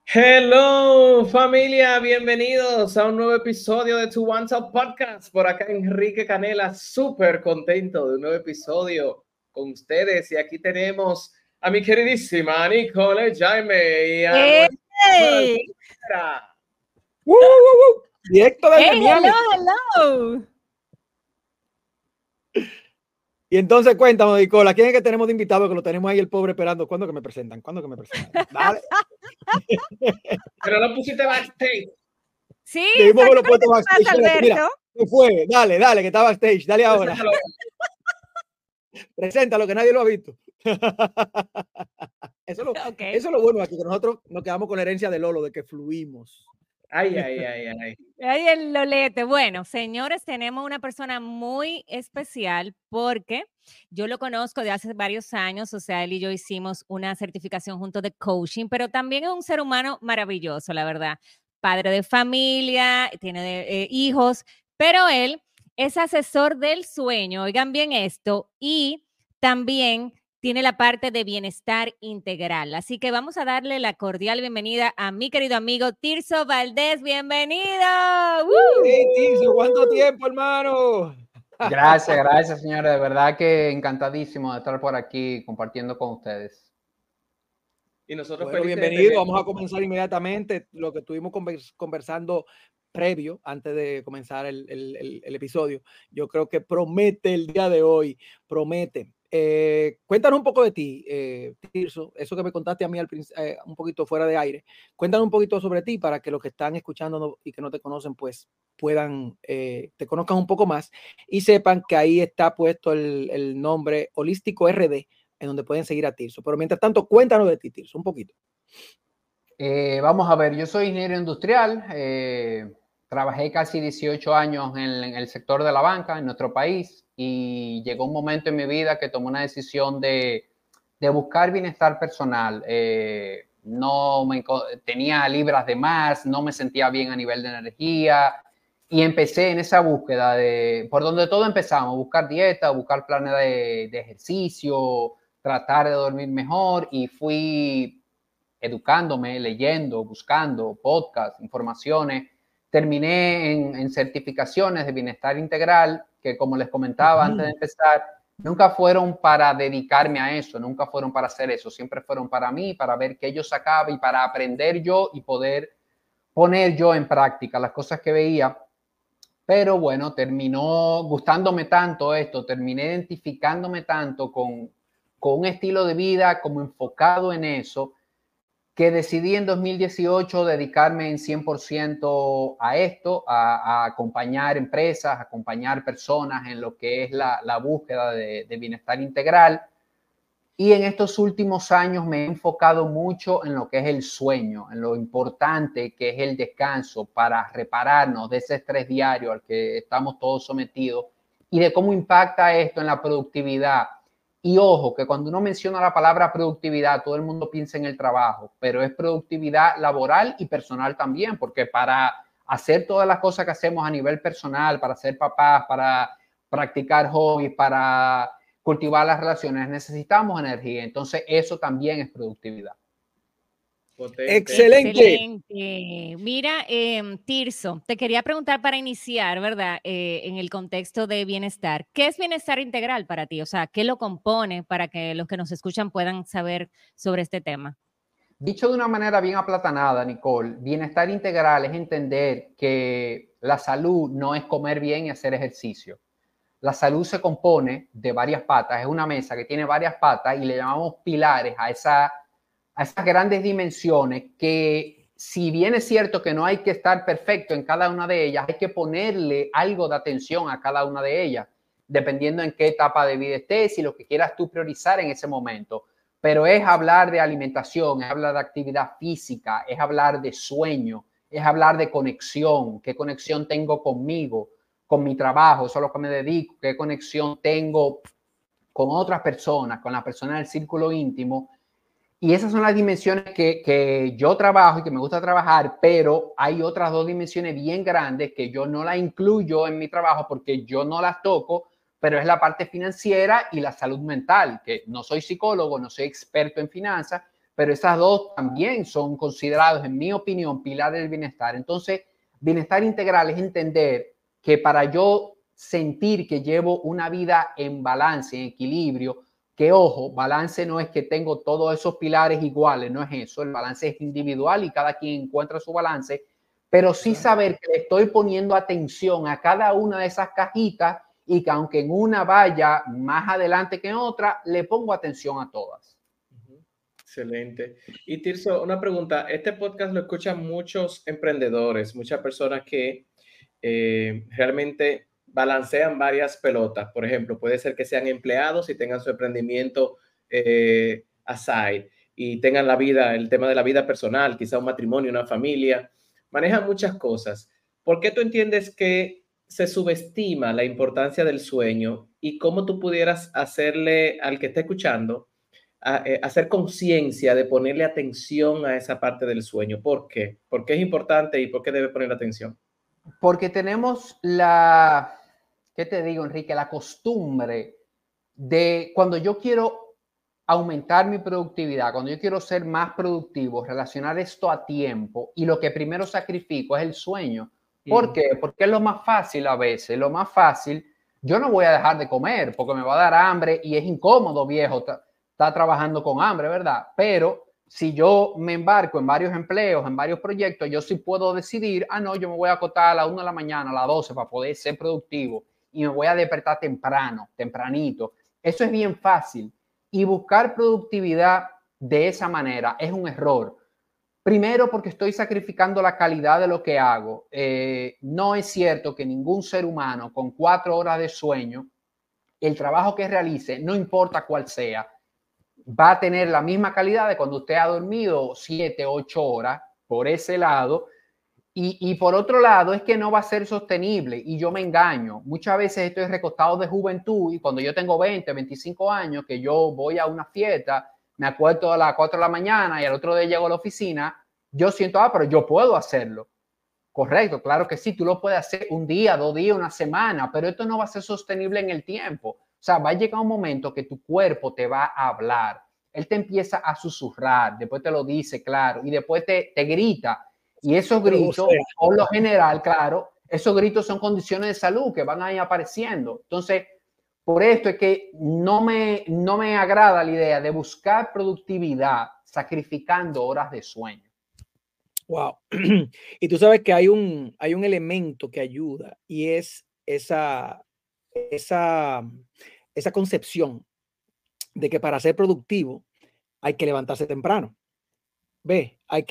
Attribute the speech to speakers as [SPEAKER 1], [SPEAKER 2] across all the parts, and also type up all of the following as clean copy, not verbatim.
[SPEAKER 1] Hello familia, bienvenidos a un nuevo episodio de Tu One Top Podcast. Por acá Enrique Canela, súper contento de un nuevo episodio con ustedes. Y aquí tenemos a mi queridísima Nicole Jaime y a
[SPEAKER 2] ¡Hey!
[SPEAKER 1] nuestra
[SPEAKER 3] Directo desde
[SPEAKER 2] ¡Hey,
[SPEAKER 3] Miami.
[SPEAKER 2] hello!
[SPEAKER 3] Y entonces cuéntanos, Nicola, ¿quién es que tenemos de invitado? Que lo tenemos ahí el pobre esperando. ¿Cuándo que me presentan? Dale.
[SPEAKER 1] Pero no pusiste backstage.
[SPEAKER 2] Sí,
[SPEAKER 3] Debimos haberlo puesto
[SPEAKER 2] ¿qué
[SPEAKER 3] backstage.
[SPEAKER 2] pasa, Alberto?
[SPEAKER 3] Mira, ¿qué fue? Dale, que está backstage. Dale ahora. Preséntalo, que nadie lo ha visto. Eso es lo bueno aquí, que nosotros nos quedamos con la herencia de Lolo, de que fluimos.
[SPEAKER 1] Ay.
[SPEAKER 2] Ahí el Lolete. Bueno, señores, tenemos una persona muy especial porque yo lo conozco de hace varios años, o sea, él y yo hicimos una certificación juntos de coaching, pero también es un ser humano maravilloso, la verdad. Padre de familia, tiene hijos, pero él es asesor del sueño, oigan bien esto, y también tiene la parte de bienestar integral. Así que vamos a darle la cordial bienvenida a mi querido amigo Tirso Valdés. ¡Bienvenido!
[SPEAKER 3] Hey, Tirso, ¿cuánto tiempo, hermano?
[SPEAKER 4] Gracias, señora. De verdad que encantadísimo de estar por aquí compartiendo con ustedes.
[SPEAKER 1] Y nosotros
[SPEAKER 3] bueno, bienvenido. Vamos a comenzar inmediatamente lo que estuvimos conversando previo, antes de comenzar el episodio. Yo creo que promete el día de hoy, promete. Cuéntanos un poco de ti, Tirso, eso que me contaste a mí un poquito fuera de aire. Cuéntanos un poquito sobre ti para que los que están escuchando y que no te conocen, pues puedan, te conozcan un poco más y sepan que ahí está puesto el nombre Holístico RD, en donde pueden seguir a Tirso. Pero mientras tanto, cuéntanos de ti, Tirso, un poquito.
[SPEAKER 4] Vamos a ver, yo soy ingeniero industrial, trabajé casi 18 años en el sector de la banca en nuestro país y llegó un momento en mi vida que tomé una decisión de buscar bienestar personal. Tenía libras de más, no me sentía bien a nivel de energía y empecé en esa búsqueda por donde todo empezamos, buscar dieta, buscar planes de ejercicio, tratar de dormir mejor y fui educándome, leyendo, buscando podcasts, informaciones. Terminé en certificaciones de bienestar integral que, como les comentaba antes de empezar, nunca fueron para dedicarme a eso, nunca fueron para hacer eso, siempre fueron para mí, para ver qué yo sacaba y para aprender yo y poder poner yo en práctica las cosas que veía. Pero bueno, terminó gustándome tanto esto, terminé identificándome tanto con un estilo de vida como enfocado en eso, que decidí en 2018 dedicarme en 100% a esto, a acompañar empresas, a acompañar personas en lo que es la búsqueda de bienestar integral. Y en estos últimos años me he enfocado mucho en lo que es el sueño, en lo importante que es el descanso para repararnos de ese estrés diario al que estamos todos sometidos y de cómo impacta esto en la productividad. Y ojo, que cuando uno menciona la palabra productividad, todo el mundo piensa en el trabajo, pero es productividad laboral y personal también, porque para hacer todas las cosas que hacemos a nivel personal, para ser papás, para practicar hobbies, para cultivar las relaciones, necesitamos energía. Entonces, eso también es productividad.
[SPEAKER 3] Excelente.
[SPEAKER 2] Mira, Tirso, te quería preguntar para iniciar, ¿verdad? En el contexto de bienestar. ¿Qué es bienestar integral para ti? O sea, ¿qué lo compone para que los que nos escuchan puedan saber sobre este tema?
[SPEAKER 4] Dicho de una manera bien aplatanada, Nicole, bienestar integral es entender que la salud no es comer bien y hacer ejercicio. La salud se compone de varias patas, es una mesa que tiene varias patas y le llamamos pilares a esas grandes dimensiones que, si bien es cierto que no hay que estar perfecto en cada una de ellas, hay que ponerle algo de atención a cada una de ellas, dependiendo en qué etapa de vida estés y lo que quieras tú priorizar en ese momento. Pero es hablar de alimentación, es hablar de actividad física, es hablar de sueño, es hablar de conexión, qué conexión tengo conmigo, con mi trabajo, eso es lo que me dedico, qué conexión tengo con otras personas, con la persona del círculo íntimo. Y esas son las dimensiones que yo trabajo y que me gusta trabajar, pero hay otras dos dimensiones bien grandes que yo no las incluyo en mi trabajo porque yo no las toco, pero es la parte financiera y la salud mental, que no soy psicólogo, no soy experto en finanzas, pero esas dos también son considerados, en mi opinión, pilares del bienestar. Entonces, bienestar integral es entender que para yo sentir que llevo una vida en balance, en equilibrio, que ojo, balance no es que tengo todos esos pilares iguales, no es eso, el balance es individual y cada quien encuentra su balance, pero sí saber que le estoy poniendo atención a cada una de esas cajitas y que aunque en una vaya más adelante que en otra, le pongo atención a todas.
[SPEAKER 1] Excelente. Y Tirso, una pregunta. Este podcast lo escuchan muchos emprendedores, muchas personas que realmente balancean varias pelotas. Por ejemplo, puede ser que sean empleados y tengan su emprendimiento aside y tengan la vida, el tema de la vida personal, quizá un matrimonio, una familia. Manejan muchas cosas. ¿Por qué tú entiendes que se subestima la importancia del sueño y cómo tú pudieras hacerle al que esté escuchando hacer conciencia de ponerle atención a esa parte del sueño? ¿Por qué? ¿Por qué es importante y por qué debe poner atención?
[SPEAKER 4] Porque tenemos la, ¿qué te digo, Enrique? La costumbre de cuando yo quiero aumentar mi productividad, cuando yo quiero ser más productivo, relacionar esto a tiempo y lo que primero sacrifico es el sueño. ¿Por qué? Porque es lo más fácil a veces, lo más fácil. Yo no voy a dejar de comer porque me va a dar hambre y es incómodo, viejo, está trabajando con hambre, ¿verdad? Pero si yo me embarco en varios empleos, en varios proyectos, yo sí puedo decidir, no, yo me voy a acostar a las 1 de la mañana, a las 12 para poder ser productivo y me voy a despertar tempranito. Eso es bien fácil. Y buscar productividad de esa manera es un error. Primero, porque estoy sacrificando la calidad de lo que hago. No es cierto que ningún ser humano con 4 horas de sueño, el trabajo que realice, no importa cuál sea, va a tener la misma calidad de cuando usted ha dormido 7, 8 horas por ese lado. Y por otro lado, es que no va a ser sostenible y yo me engaño. Muchas veces estoy recostado de juventud y cuando yo tengo 20, 25 años, que yo voy a una fiesta, me acuerdo a las 4 de la mañana y al otro día llego a la oficina, yo siento, pero yo puedo hacerlo. Correcto, claro que sí, tú lo puedes hacer un día, 2 días, una semana, pero esto no va a ser sostenible en el tiempo. O sea, va a llegar un momento que tu cuerpo te va a hablar. Él te empieza a susurrar, después te lo dice, claro, y después te grita. Y esos gritos, por lo general, claro, esos gritos son condiciones de salud que van a ir apareciendo. Entonces, por esto es que no me agrada la idea de buscar productividad sacrificando horas de sueño.
[SPEAKER 3] Wow. Y tú sabes que hay un elemento que ayuda y es esa concepción de que para ser productivo hay que levantarse temprano. Ve, el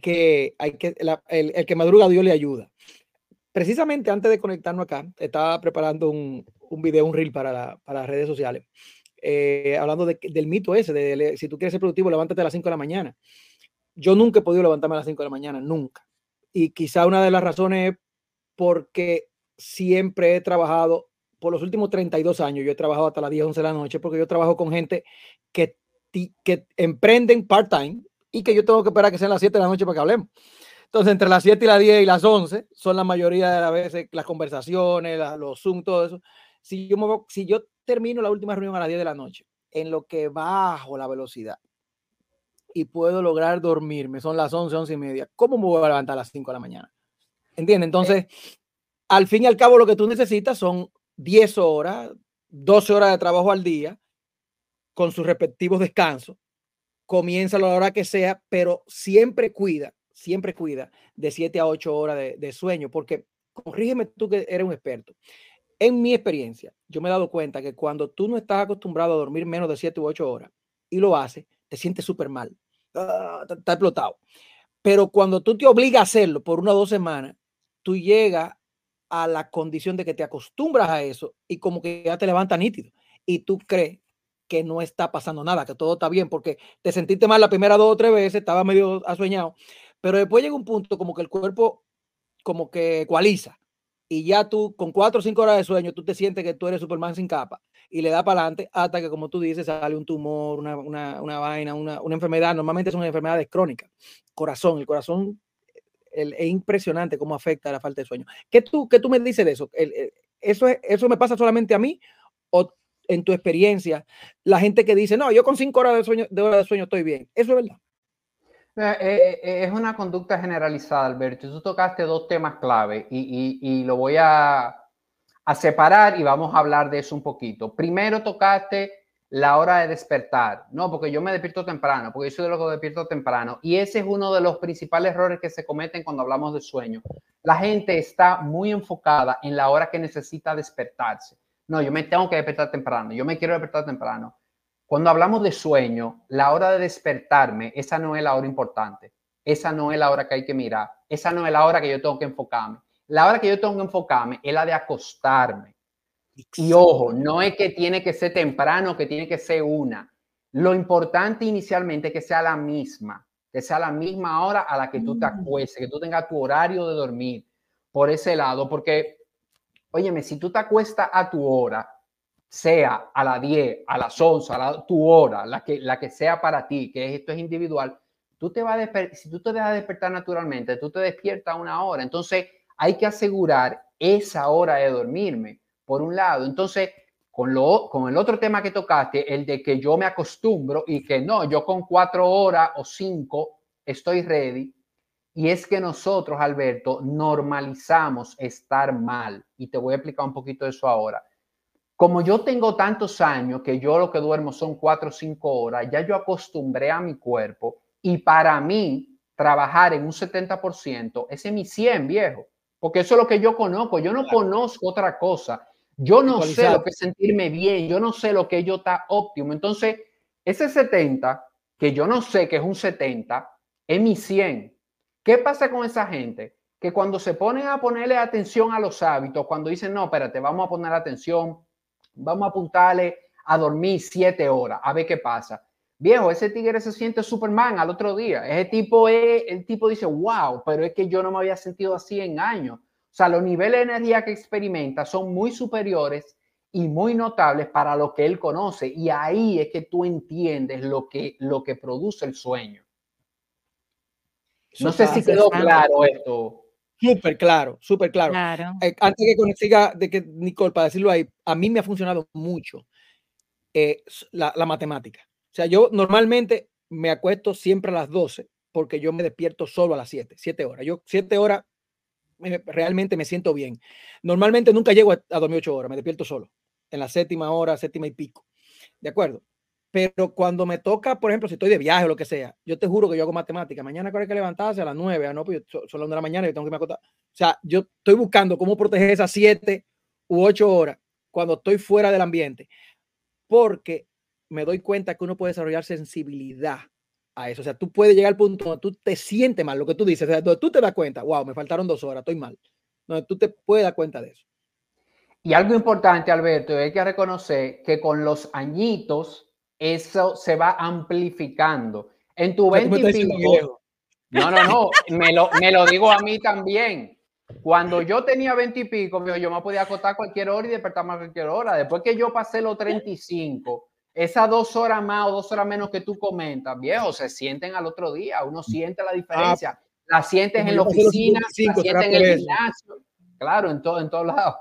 [SPEAKER 3] que madruga Dios le ayuda. Precisamente antes de conectarnos acá, estaba preparando un video, un reel para las redes sociales, hablando del mito ese, de si tú quieres ser productivo, levántate a las 5 de la mañana. Yo nunca he podido levantarme a las 5 de la mañana, nunca. Y quizá una de las razones es porque siempre he trabajado, por los últimos 32 años, yo he trabajado hasta las 10, 11 de la noche, porque yo trabajo con gente que emprenden part-time y que yo tengo que esperar que sean las 7 de la noche para que hablemos. Entonces, entre las 7 y las 10 y las 11 son la mayoría de las veces las conversaciones, los Zoom, todo eso. Si yo termino la última reunión a las 10 de la noche, en lo que bajo la velocidad y puedo lograr dormirme, son las 11, 11 y media, ¿cómo me voy a levantar a las 5 de la mañana? ¿Entiendes? Entonces, al fin y al cabo, lo que tú necesitas son 10 horas, 12 horas de trabajo al día, con sus respectivos descansos. Comienza a la hora que sea, pero siempre cuida de 7 a 8 horas de sueño, porque corrígeme tú que eres un experto. En mi experiencia, yo me he dado cuenta que cuando tú no estás acostumbrado a dormir menos de 7 u 8 horas y lo haces, te sientes súper mal. Está explotado. Pero cuando tú te obligas a hacerlo por 1 o 2 semanas, tú llegas a la condición de que te acostumbras a eso y como que ya te levantas nítido y tú crees que no está pasando nada, que todo está bien, porque te sentiste mal la primera 2 o 3 veces, estaba medio asueñado, pero después llega un punto como que el cuerpo como que ecualiza y ya tú con 4 o 5 horas de sueño tú te sientes que tú eres Superman sin capa y le da para adelante hasta que, como tú dices, sale un tumor, una vaina, una enfermedad. Normalmente son enfermedades crónicas. El corazón es impresionante cómo afecta a la falta de sueño. ¿Qué tú me dices de eso? ¿Eso me pasa solamente a mí o en tu experiencia la gente que dice, no, yo con 5 horas de sueño estoy bien? ¿Eso es verdad?
[SPEAKER 4] Es una conducta generalizada, Alberto. Tú tocaste dos temas clave y lo voy a separar y vamos a hablar de eso un poquito. Primero tocaste la hora de despertar, no, porque yo me despierto temprano, porque yo soy de los que despierto temprano, y ese es uno de los principales errores que se cometen cuando hablamos de sueño. La gente está muy enfocada en la hora que necesita despertarse. No, yo me tengo que despertar temprano, yo me quiero despertar temprano. Cuando hablamos de sueño, la hora de despertarme, esa no es la hora importante, esa no es la hora que hay que mirar, esa no es la hora que yo tengo que enfocarme. La hora que yo tengo que enfocarme es la de acostarme. Y ojo, no es que tiene que ser temprano, que tiene que ser una. Lo importante inicialmente es que sea la misma hora a la que tú te acuestes, que tú tengas tu horario de dormir por ese lado, porque, óyeme, si tú te acuestas a tu hora, sea a las 10, a las 11, tu hora, la que sea para ti, que esto es individual, tú te vas a si tú te dejas despertar naturalmente, tú te despiertas a una hora. Entonces, hay que asegurar esa hora de dormirme, por un lado. Entonces, con el otro tema que tocaste, el de que yo me acostumbro y que no, yo con 4 horas o 5 estoy ready. Y es que nosotros, Alberto, normalizamos estar mal. Y te voy a explicar un poquito de eso ahora. Como yo tengo tantos años que yo lo que duermo son 4 o 5 horas, ya yo acostumbré a mi cuerpo y para mí trabajar en un 70%, ese es mi 100, viejo, porque eso es lo que yo conozco, yo no conozco otra cosa, yo no sé lo que es sentirme bien, yo no sé lo que yo está óptimo. Entonces, ese 70, que yo no sé que es un 70, es mi 100. ¿Qué pasa con esa gente? Que cuando se ponen a ponerle atención a los hábitos, cuando dicen, no, espérate, vamos a poner atención, vamos a apuntarle a dormir 7 horas, a ver qué pasa. Viejo, ese tigre se siente Superman al otro día. El tipo dice, wow, pero es que yo no me había sentido así en años. O sea, los niveles de energía que experimenta son muy superiores y muy notables para lo que él conoce. Y ahí es que tú entiendes lo que produce el sueño. No sé si quedó claro esto.
[SPEAKER 3] Súper claro, súper claro. Antes que siga, de que Nicole, para decirlo ahí, a mí me ha funcionado mucho la matemática. O sea, yo normalmente me acuesto siempre a las 12 porque yo me despierto solo a las 7 horas. Yo 7 horas realmente me siento bien. Normalmente nunca llego a dormir 8 horas, me despierto solo en la séptima hora, séptima y pico. ¿De acuerdo? Pero cuando me toca, por ejemplo, si estoy de viaje o lo que sea, yo te juro que yo hago matemática. Mañana hay que levantarse a las 9, no, pues son las 1 de la mañana y yo tengo que me acotar. O sea, yo estoy buscando cómo proteger esas 7 u 8 horas cuando estoy fuera del ambiente, porque me doy cuenta que uno puede desarrollar sensibilidad a eso. O sea, tú puedes llegar al punto donde tú te sientes mal, lo que tú dices, o sea, donde tú te das cuenta, wow, me faltaron 2 horas, estoy mal. Donde tú te puedes dar cuenta de eso.
[SPEAKER 4] Y algo importante, Alberto, hay que reconocer que con los añitos eso se va amplificando. En tu 20 y pico, no, me lo digo a mí también. Cuando yo tenía 20 y pico, yo me podía acostar a cualquier hora y despertarme a cualquier hora. Después que yo pasé los 35, esas 2 horas más o 2 horas menos que tú comentas, viejo, se sienten al otro día. Uno siente la diferencia. La sientes en la oficina, la sientes en el gimnasio. Claro, en todos lados.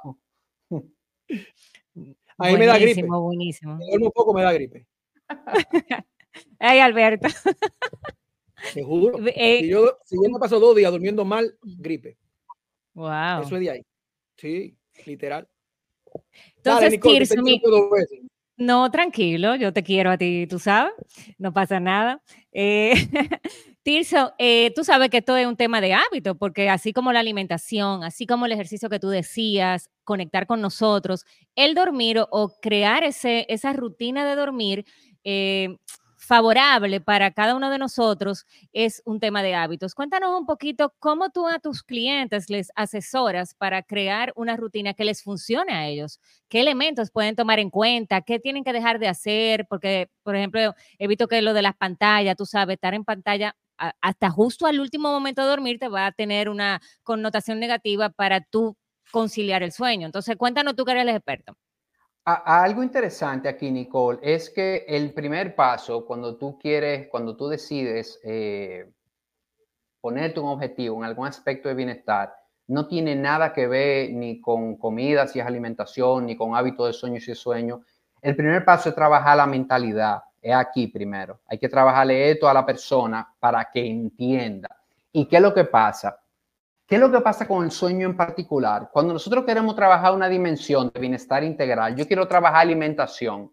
[SPEAKER 3] A mí me da gripe.
[SPEAKER 2] Buenísimo.
[SPEAKER 3] Un poco me da gripe.
[SPEAKER 2] Ay, Alberto.
[SPEAKER 3] Te juro. Si yo me paso 2 días durmiendo mal, gripe.
[SPEAKER 2] Wow.
[SPEAKER 3] Eso es de ahí. Sí, literal.
[SPEAKER 2] Entonces,
[SPEAKER 3] Nicole,
[SPEAKER 2] no, tranquilo, yo te quiero a ti, tú sabes, no pasa nada. Tirso, tú sabes que esto es un tema de hábito, porque así como la alimentación, así como el ejercicio que tú decías, conectar con nosotros, el dormir o crear esa rutina de dormir favorable para cada uno de nosotros es un tema de hábitos. Cuéntanos un poquito cómo tú a tus clientes les asesoras para crear una rutina que les funcione a ellos. ¿Qué elementos pueden tomar en cuenta? ¿Qué tienen que dejar de hacer? Porque, por ejemplo, he visto que lo de las pantallas, tú sabes, estar en pantalla hasta justo al último momento de dormir te va a tener una connotación negativa para tú conciliar el sueño. Entonces, cuéntanos tú que eres el experto.
[SPEAKER 4] Algo interesante aquí, Nicole, es que el primer paso cuando tú decides ponerte un objetivo en algún aspecto de bienestar, no tiene nada que ver ni con comida, si es alimentación, ni con hábitos de sueño, si es sueño. El primer paso es trabajar la mentalidad. es aquí primero. Hay que trabajarle esto a la persona para que entienda. ¿Y qué es lo que pasa? ¿Qué es lo que pasa con el sueño en particular? Cuando nosotros queremos trabajar una dimensión de bienestar integral, yo quiero trabajar alimentación.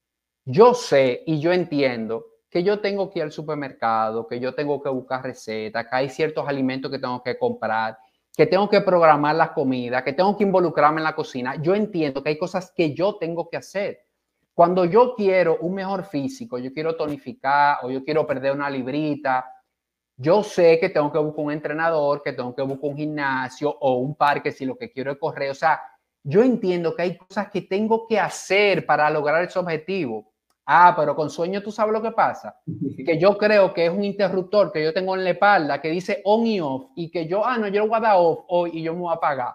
[SPEAKER 4] Yo sé y yo entiendo que yo tengo que ir al supermercado, que yo tengo que buscar recetas, que hay ciertos alimentos que tengo que comprar, que tengo que programar la comida, que tengo que involucrarme en la cocina. Yo entiendo que hay cosas que yo tengo que hacer. Cuando yo quiero un mejor físico, yo quiero tonificar o yo quiero perder una librita, yo sé que tengo que buscar un entrenador, que tengo que buscar un gimnasio o un parque si lo que quiero es correr. O sea, yo entiendo que hay cosas que tengo que hacer para lograr ese objetivo. Ah, pero con sueño tú sabes lo que pasa. Que yo creo que es un interruptor que yo tengo en la espalda que dice on y off y que yo, no, yo lo voy a dar off hoy y yo me voy a apagar.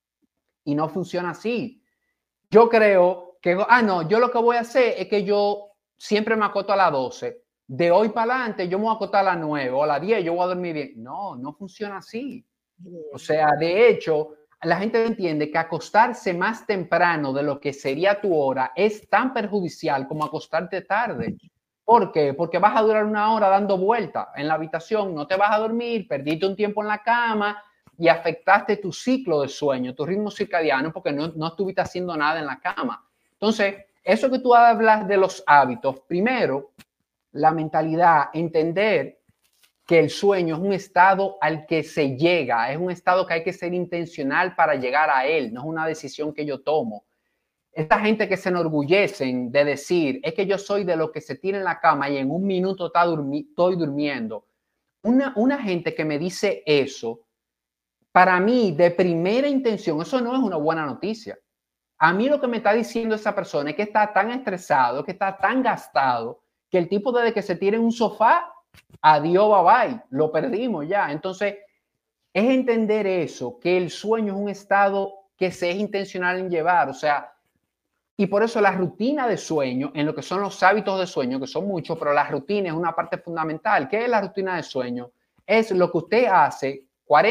[SPEAKER 4] Y no funciona así. Yo creo que, no, yo lo que voy a hacer es que yo siempre me acoto a las 12. De hoy para adelante yo me voy a acostar a las 9 o a las 10, yo voy a dormir bien. No, no funciona así. O sea, de hecho, la gente entiende que acostarse más temprano de lo que sería tu hora es tan perjudicial como acostarte tarde. ¿Por qué? Porque vas a durar una hora dando vueltas en la habitación, no te vas a dormir, perdiste un tiempo en la cama y afectaste tu ciclo de sueño, tu ritmo circadiano, porque no estuviste haciendo nada en la cama. Entonces, eso que tú hablas de los hábitos, primero, la mentalidad, entender que el sueño es un estado al que se llega, es un estado que hay que ser intencional para llegar a él, no es una decisión que yo tomo. Esta gente que se enorgullecen de decir, es que yo soy de los que se tira en la cama y en un minuto estoy durmiendo. Una gente que me dice eso, para mí, de primera intención, eso no es una buena noticia. A mí lo que me está diciendo esa persona es que está tan estresado, que está tan gastado, que el tipo desde que se tira en un sofá, adiós, bye bye, lo perdimos ya. Entonces, es entender eso, que el sueño es un estado que se es intencional en llevar, o sea, y por eso la rutina de sueño, en lo que son los hábitos de sueño, que son muchos, pero la rutina es una parte fundamental. ¿Qué es la rutina de sueño? Es lo que usted hace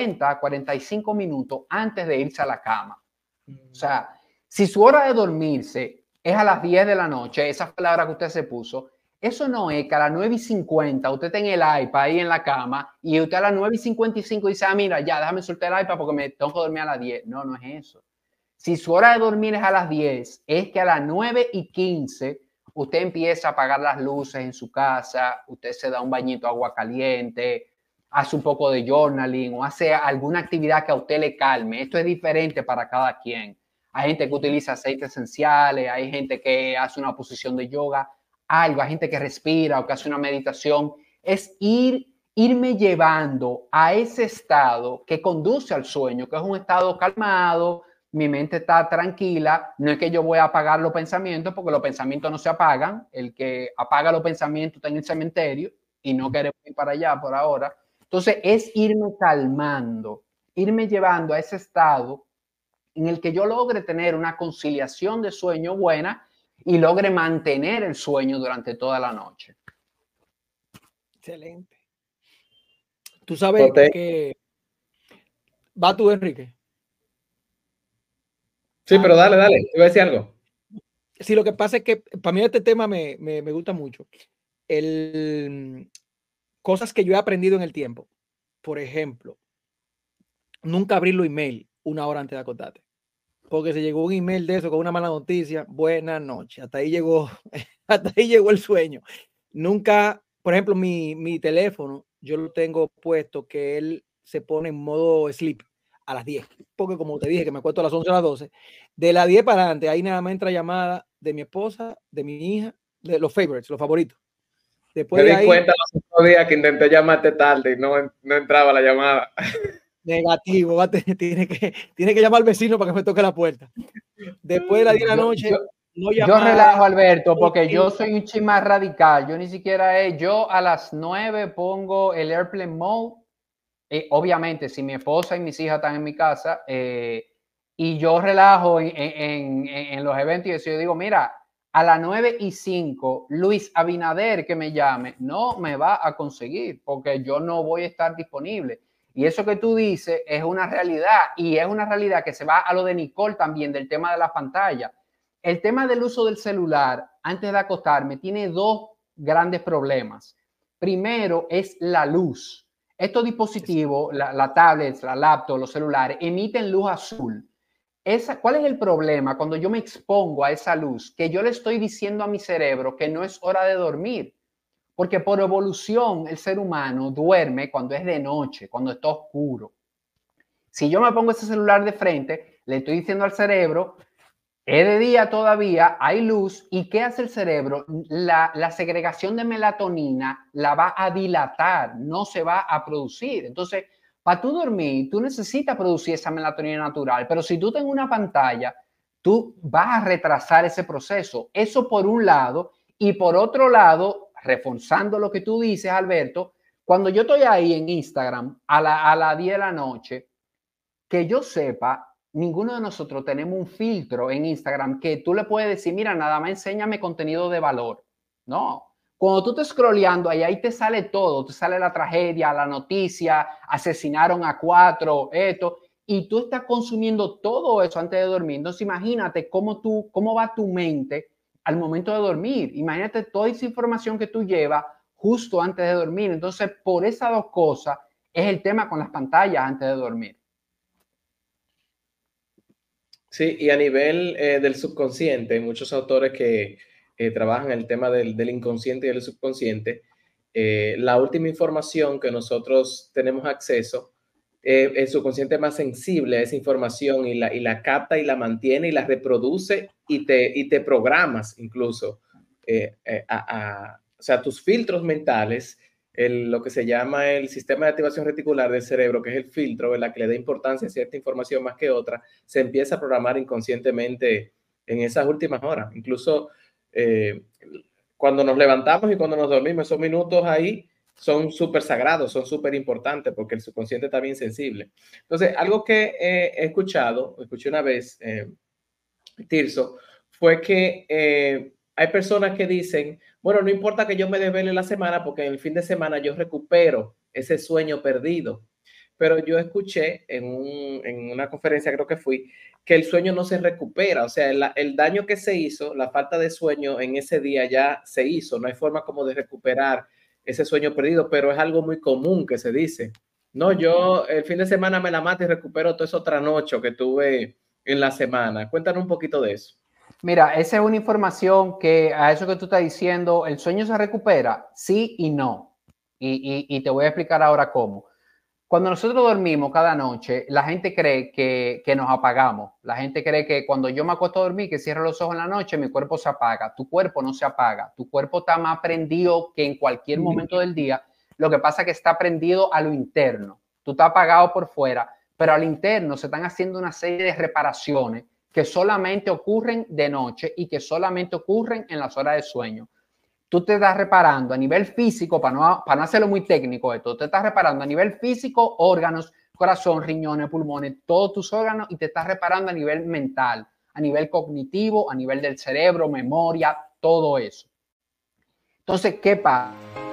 [SPEAKER 4] 45 minutos antes de irse a la cama. O sea, si su hora de dormirse es a las 10 de la noche, esa palabra que usted se puso, eso no es que a las 9:50 usted tenga el iPad ahí en la cama y usted a las 9:55 dice, mira, ya, déjame soltar el iPad porque me tengo que dormir a las 10. No, no es eso. Si su hora de dormir es a las 10, es que a las 9:15 usted empieza a apagar las luces en su casa, usted se da un bañito de agua caliente, hace un poco de journaling o hace alguna actividad que a usted le calme. Esto es diferente para cada quien. Hay gente que utiliza aceites esenciales, hay gente que hace una posición de yoga, hay gente que respira o que hace una meditación. Es irme llevando a ese estado que conduce al sueño, que es un estado calmado, mi mente está tranquila, no es que yo voy a apagar los pensamientos, porque los pensamientos no se apagan, el que apaga los pensamientos está en el cementerio y no queremos ir para allá por ahora. Entonces es irme calmando, irme llevando a ese estado en el que yo logre tener una conciliación de sueño buena y logre mantener el sueño durante toda la noche.
[SPEAKER 3] Excelente. Tú sabes que... ¿Va tú, Enrique?
[SPEAKER 1] Sí, pero dale, te voy a decir algo.
[SPEAKER 3] Sí, lo que pasa es que para mí este tema me gusta mucho. Cosas que yo he aprendido en el tiempo. Por ejemplo, nunca abrir los emails una hora antes de acostarte. Porque si llegó un email de eso con una mala noticia, buenas noches. Hasta ahí llegó el sueño. Nunca, por ejemplo, mi teléfono, yo lo tengo puesto que él se pone en modo sleep a las 10. Porque como te dije que me acuesto a las 11 a las 12, de las 10 para adelante, ahí nada más entra llamada de mi esposa, de mi hija, de los favorites, los favoritos. Después
[SPEAKER 1] me
[SPEAKER 3] de
[SPEAKER 1] di
[SPEAKER 3] ahí,
[SPEAKER 1] cuenta los otros días que intenté llamarte tarde y no entraba la llamada.
[SPEAKER 3] Negativo, tiene que llamar al vecino para que me toque la puerta. Después de las 10 de la noche,
[SPEAKER 4] yo relajo, Alberto, porque yo soy un chin más radical. Yo ni siquiera yo a las 9 pongo el airplane mode. Obviamente, si mi esposa y mis hijas están en mi casa y yo relajo en los eventos y yo digo, mira, a las 9:05, Luis Abinader que me llame, no me va a conseguir porque yo no voy a estar disponible. Y eso que tú dices es una realidad y es una realidad que se va a lo de Nicole también, del tema de la pantalla. El tema del uso del celular antes de acostarme tiene dos grandes problemas. Primero es la luz. Estos dispositivos, la tablet, la laptop, los celulares, emiten luz azul. ¿Cuál es el problema cuando yo me expongo a esa luz? Que yo le estoy diciendo a mi cerebro que no es hora de dormir. Porque por evolución el ser humano duerme cuando es de noche, cuando está oscuro. Si yo me pongo ese celular de frente, le estoy diciendo al cerebro, es de día todavía, hay luz. ¿Y qué hace el cerebro? La segregación de melatonina la va a dilatar, no se va a producir. Entonces, para tú dormir, tú necesitas producir esa melatonina natural. Pero si tú tienes una pantalla, tú vas a retrasar ese proceso. Eso por un lado. Y por otro lado, reforzando lo que tú dices, Alberto, cuando yo estoy ahí en Instagram a las 10 de la noche, que yo sepa, ninguno de nosotros tenemos un filtro en Instagram que tú le puedes decir, mira, nada más enséñame contenido de valor. No. Cuando tú estás scrolleando, ahí te sale todo. Te sale la tragedia, la noticia, asesinaron a 4, esto. Y tú estás consumiendo todo eso antes de dormir. Entonces, imagínate cómo va tu mente al momento de dormir. Imagínate toda esa información que tú llevas justo antes de dormir. Entonces, por esas dos cosas es el tema con las pantallas antes de dormir.
[SPEAKER 1] Sí, y a nivel del subconsciente, muchos autores que trabajan el tema del inconsciente y del subconsciente, la última información que nosotros tenemos acceso, el subconsciente es más sensible a esa información y la capta y la mantiene y la reproduce y te programas incluso o sea, tus filtros mentales, lo que se llama el sistema de activación reticular del cerebro, que es el filtro, ¿verdad?, que le da importancia a cierta información más que otra, se empieza a programar inconscientemente en esas últimas horas. Incluso cuando nos levantamos y cuando nos dormimos, esos minutos ahí son súper sagrados, son súper importantes porque el subconsciente está bien sensible. Entonces, algo que escuché una vez, Tirso, fue que hay personas que dicen, bueno, no importa que yo me desvele la semana porque en el fin de semana yo recupero ese sueño perdido. Pero yo escuché en una conferencia, creo que fui, que el sueño no se recupera. O sea, el daño que se hizo, la falta de sueño en ese día ya se hizo. No hay forma como de recuperar ese sueño perdido, pero es algo muy común que se dice. No, yo el fin de semana me la mato y recupero toda esa otra noche que tuve en la semana. Cuéntanos un poquito de eso.
[SPEAKER 4] Mira, esa es una información que a eso que tú estás diciendo, ¿el sueño se recupera? Sí y no. Y te voy a explicar ahora cómo. Cuando nosotros dormimos cada noche, la gente cree que nos apagamos. La gente cree que cuando yo me acuesto a dormir, que cierro los ojos en la noche, mi cuerpo se apaga. Tu cuerpo no se apaga. Tu cuerpo está más prendido que en cualquier momento del día. Lo que pasa es que está prendido a lo interno. Tú estás apagado por fuera, pero al interno se están haciendo una serie de reparaciones que solamente ocurren de noche y que solamente ocurren en las horas de sueño. Tú te estás reparando a nivel físico, para no hacerlo muy técnico esto, te estás reparando a nivel físico, órganos, corazón, riñones, pulmones, todos tus órganos, y te estás reparando a nivel mental, a nivel cognitivo, a nivel del cerebro, memoria, todo eso. Entonces, ¿qué pasa?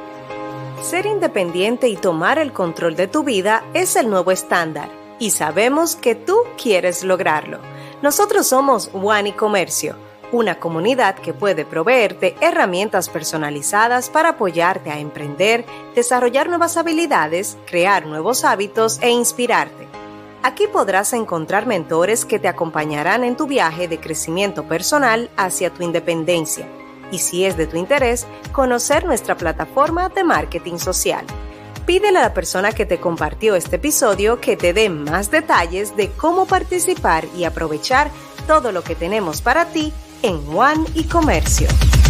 [SPEAKER 5] Ser independiente y tomar el control de tu vida es el nuevo estándar, y sabemos que tú quieres lograrlo. Nosotros somos One y Comercio, una comunidad que puede proveerte herramientas personalizadas para apoyarte a emprender, desarrollar nuevas habilidades, crear nuevos hábitos e inspirarte. Aquí podrás encontrar mentores que te acompañarán en tu viaje de crecimiento personal hacia tu independencia. Y si es de tu interés, conocer nuestra plataforma de marketing social. Pídele a la persona que te compartió este episodio que te dé más detalles de cómo participar y aprovechar todo lo que tenemos para ti en One y Comercio.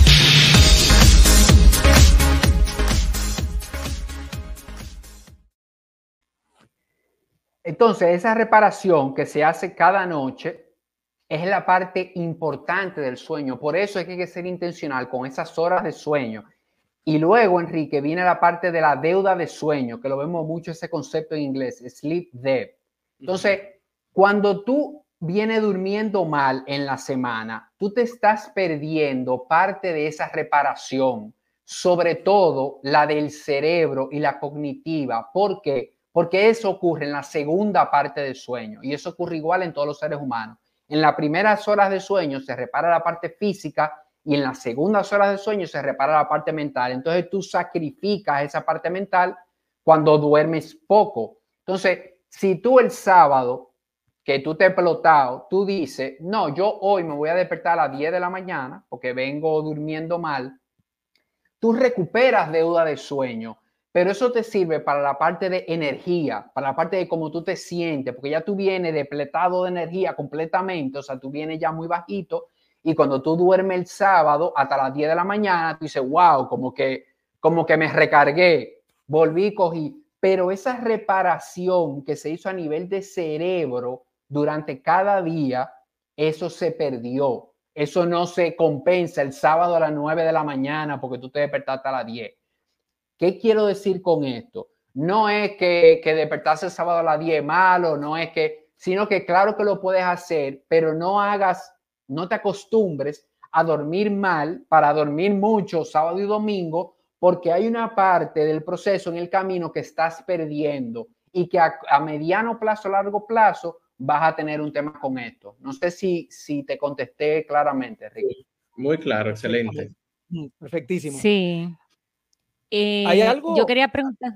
[SPEAKER 4] Entonces, esa reparación que se hace cada noche es la parte importante del sueño. Por eso es que hay que ser intencional con esas horas de sueño. Y luego, Enrique, viene la parte de la deuda de sueño, que lo vemos mucho ese concepto en inglés, sleep debt. Entonces, cuando tú vienes durmiendo mal en la semana, tú te estás perdiendo parte de esa reparación, sobre todo la del cerebro y la cognitiva. ¿Por qué? Porque eso ocurre en la segunda parte del sueño, y eso ocurre igual en todos los seres humanos. En las primeras horas de sueño se repara la parte física y en las segundas horas de sueño se repara la parte mental. Entonces tú sacrificas esa parte mental cuando duermes poco. Entonces, si tú el sábado que tú te has explotado, tú dices, no, yo hoy me voy a despertar a las 10 de la mañana porque vengo durmiendo mal, tú recuperas deuda de sueño, pero eso te sirve para la parte de energía, para la parte de cómo tú te sientes, porque ya tú vienes depletado de energía completamente, o sea, tú vienes ya muy bajito, y cuando tú duermes el sábado hasta las 10 de la mañana, tú dices, wow, como que me recargué, volví, cogí. Pero esa reparación que se hizo a nivel de cerebro durante cada día, eso se perdió. Eso no se compensa el sábado a las 9 de la mañana porque tú te despertaste a las 10. ¿Qué quiero decir con esto? No es que despertarse el sábado a las 10 es malo, no es que, sino que claro que lo puedes hacer, pero no te acostumbres a dormir mal para dormir mucho sábado y domingo, porque hay una parte del proceso en el camino que estás perdiendo y que a mediano plazo, largo plazo, vas a tener un tema con esto. No sé si te contesté claramente, Ricky.
[SPEAKER 1] Muy claro, excelente.
[SPEAKER 3] Perfectísimo.
[SPEAKER 2] Sí.
[SPEAKER 3] ¿Hay algo?
[SPEAKER 2] Yo quería preguntar.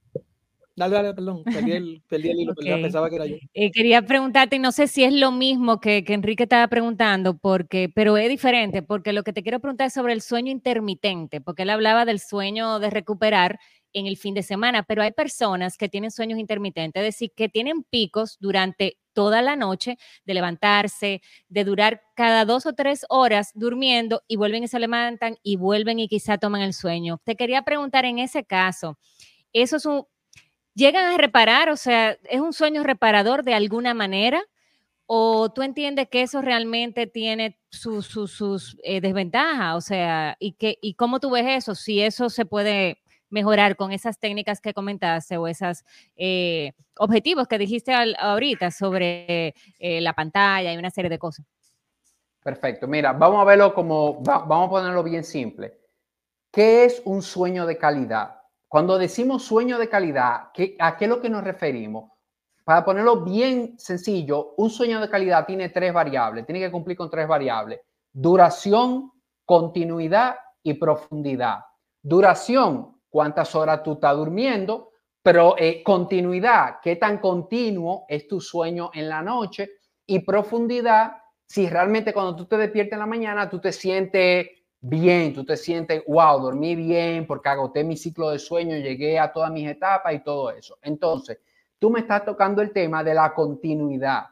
[SPEAKER 3] Dale, perdón, perdí el hilo,
[SPEAKER 2] Okay.
[SPEAKER 3] Pensaba que era yo.
[SPEAKER 2] Quería preguntarte, no sé si es lo mismo que Enrique estaba preguntando, pero es diferente, porque lo que te quiero preguntar es sobre el sueño intermitente, porque él hablaba del sueño de recuperar en el fin de semana, pero hay personas que tienen sueños intermitentes, es decir, que tienen picos durante toda la noche de levantarse, de durar cada 2 o 3 horas durmiendo y vuelven y se levantan y vuelven y quizá toman el sueño. Te quería preguntar en ese caso, ¿eso es llegan a reparar? O sea, ¿es un sueño reparador de alguna manera? ¿O tú entiendes que eso realmente tiene sus desventajas? O sea, ¿y cómo tú ves eso? Si eso se puede mejorar con esas técnicas que comentaste o esos objetivos que dijiste ahorita sobre la pantalla y una serie de cosas.
[SPEAKER 4] Perfecto. Mira, vamos a verlo vamos a ponerlo bien simple. ¿Qué es un sueño de calidad? Cuando decimos sueño de calidad, ¿a qué es lo que nos referimos? Para ponerlo bien sencillo, un sueño de calidad tiene 3 variables, tiene que cumplir con 3 variables: duración, continuidad y profundidad. Duración, cuántas horas tú estás durmiendo, pero continuidad, qué tan continuo es tu sueño en la noche, y profundidad, si realmente cuando tú te despiertas en la mañana, tú te sientes bien, tú te sientes, wow, dormí bien porque agoté mi ciclo de sueño, llegué a todas mis etapas y todo eso. Entonces, tú me estás tocando el tema de la continuidad.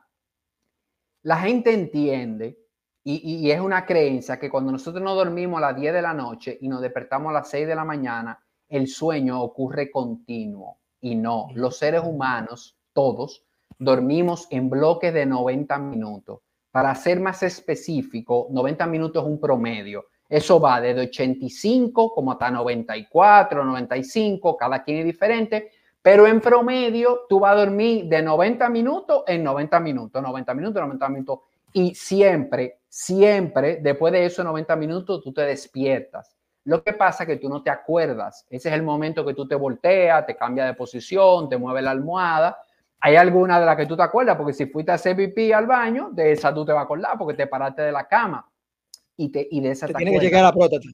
[SPEAKER 4] La gente entiende, y es una creencia, que cuando nosotros nos dormimos a las 10 de la noche y nos despertamos a las 6 de la mañana, el sueño ocurre continuo. Y no, los seres humanos, todos, dormimos en bloques de 90 minutos. Para ser más específico, 90 minutos es un promedio. Eso va desde 85 como hasta 94, 95, cada quien es diferente, pero en promedio tú vas a dormir de 90 minutos en 90 minutos, 90 minutos, 90 minutos, y siempre, después de esos 90 minutos tú te despiertas. Lo que pasa es que tú no te acuerdas. Ese es el momento que tú te volteas, te cambias de posición, te mueves la almohada. Hay alguna de las que tú te acuerdas, porque si fuiste a hacer pipí al baño, de esa tú te vas a acordar porque te paraste de la cama. Y de esa
[SPEAKER 3] te tiene que llegar a la próstata.